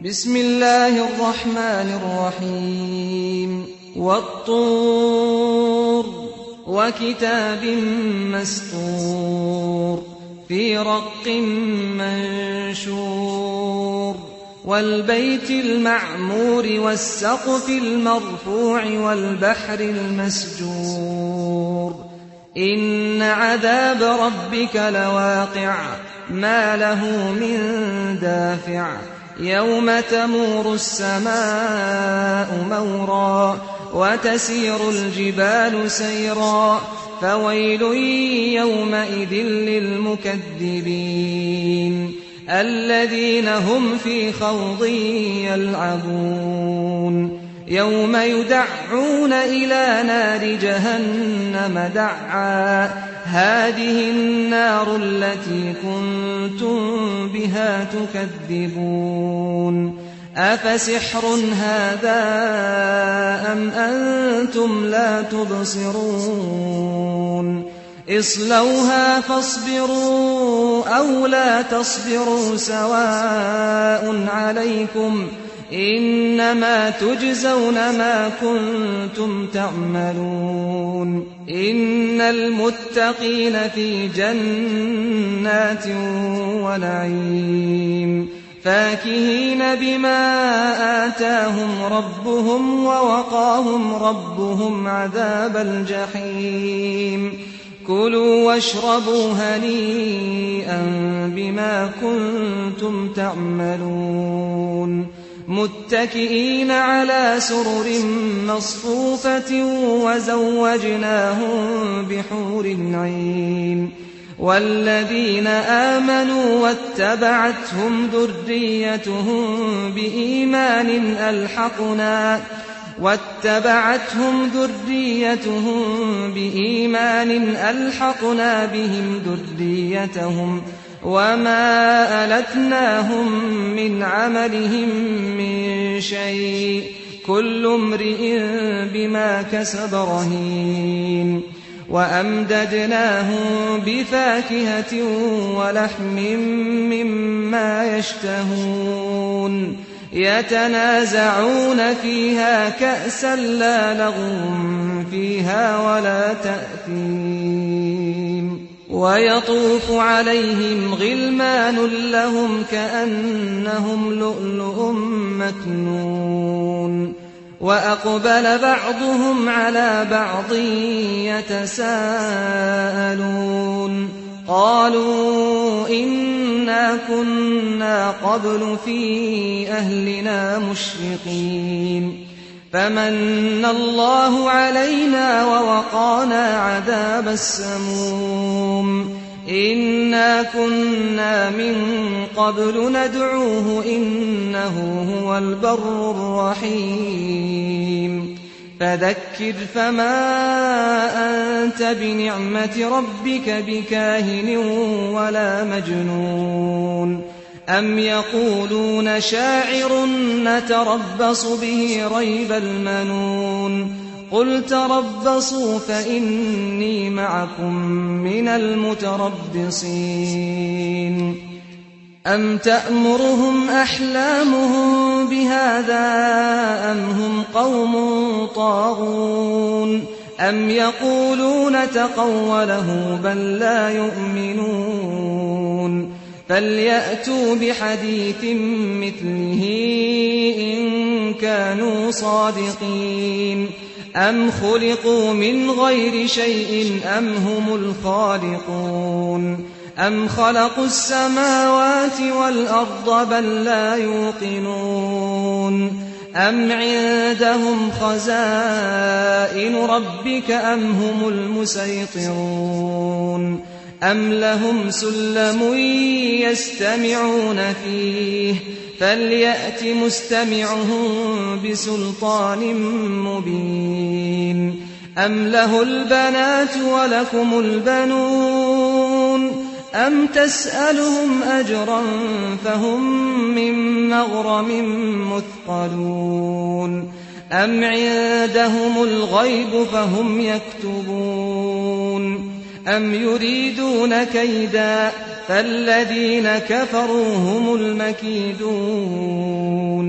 بسم الله الرحمن الرحيم والطور وكتاب مسطور في رق منشور والبيت المعمور والسقف المرفوع والبحر المسجور إن عذاب ربك لواقع ما له من دافع يوم تمور السماء مورا وتسير الجبال سيرا فويل يومئذ للمكذبين الذين هم في خوض يلعبون يوم يدعون إلى نار جهنم دعا هذه النار التي كنتم بها تكذبون أفسحر هذا أم أنتم لا تبصرون اصلوها فاصبروا أو لا تصبروا سواء عليكم إنما تجزون ما كنتم تعملون إن المتقين في جنات ونعيم فاكهين بما آتاهم ربهم ووقاهم ربهم عذاب الجحيم كلوا واشربوا هنيئا بما كنتم تعملون متكئين على سرر مصفوفة وزوجناهم بحور عين والذين آمنوا واتبعتهم ذريتهم بإيمان ألحقنا بهم ذريتهم وما ألتناهم من عملهم من شيء كل امرئ بما كسب رهين وأمددناهم بفاكهة ولحم مما يشتهون يتنازعون فيها كأسا لا لغو فيها ولا تأثيم ويطوف عليهم غلمان لهم كأنهم لؤلؤ مكنون وأقبل بعضهم على بعض يتساءلون قالوا إنا كنا قبل في أهلنا مشفقين فمن الله علينا ووقانا عذاب السموم إنا كنا من قبل ندعوه إنه هو البر الرحيم فذكر فما أنت بنعمة ربك بكاهن ولا مجنون أم يقولون شاعر نتربص به ريب المنون قل تربصوا فإني معكم من المتربصين أم تأمرهم أحلامهم بهذا أم هم قوم طاغون أم يقولون تقوله بل لا يؤمنون فليأتوا بحديث مثله إن كانوا صادقين أم خلقوا من غير شيء أم هم الخالقون أم خلقوا السماوات والأرض بل لا يوقنون أم عندهم خزائن ربك أم هم المسيطرون أم لهم سلم يستمعون فيه فليأت مستمعهم بسلطان مبين أم له البنات ولكم البنون أم تسألهم أجرا فهم من مغرم مثقلون أم عندهم الغيب فهم يكتبون أم يريدون كيدا فالذين كفروا هم المكيدون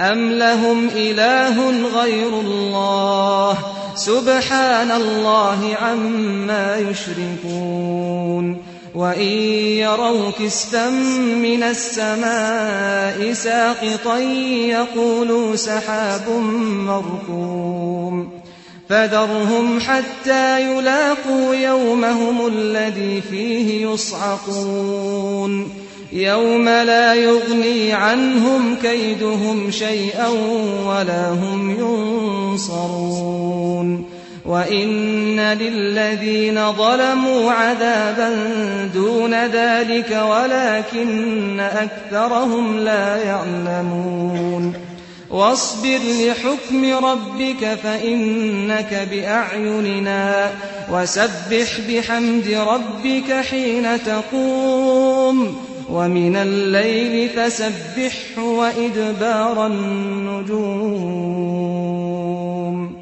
أَمْ لَهُمْ إِلَٰهٌ غَيْرُ اللَّهِ سُبْحَانَ اللَّهِ عَمَّا يُشْرِكُونَ وَإِن يَرَوْا كِسْفًا مِّنَ السَّمَاءِ سَاقِطًا يَقُولُوا سَحَابٌ مَّرْكُومٌ فَذَرْهُمْ حَتَّىٰ يُلَاقُوا يَوْمَهُمُ الَّذِي فِيهِ يُصْعَقُونَ يَوْمَ لَا يُغْنِي عَنْهُمْ كَيْدُهُمْ شَيْئًا وَلَا هُمْ يُنصَرُونَ وَإِنَّ لِلَّذِينَ ظَلَمُوا عَذَابًا دُونَ ذَلِكَ وَلَٰكِنَّ أَكْثَرَهُمْ لَا يَعْلَمُونَ وَاصْبِرْ لِحُكْمِ رَبِّكَ فَإِنَّكَ بِأَعْيُنِنَا وَسَبِّحْ بِحَمْدِ رَبِّكَ حِينَ تَقُومُ وَمِنَ اللَّيْلِ فَسَبِّحْهُ وَإِدْبَارَ النُّجُومِ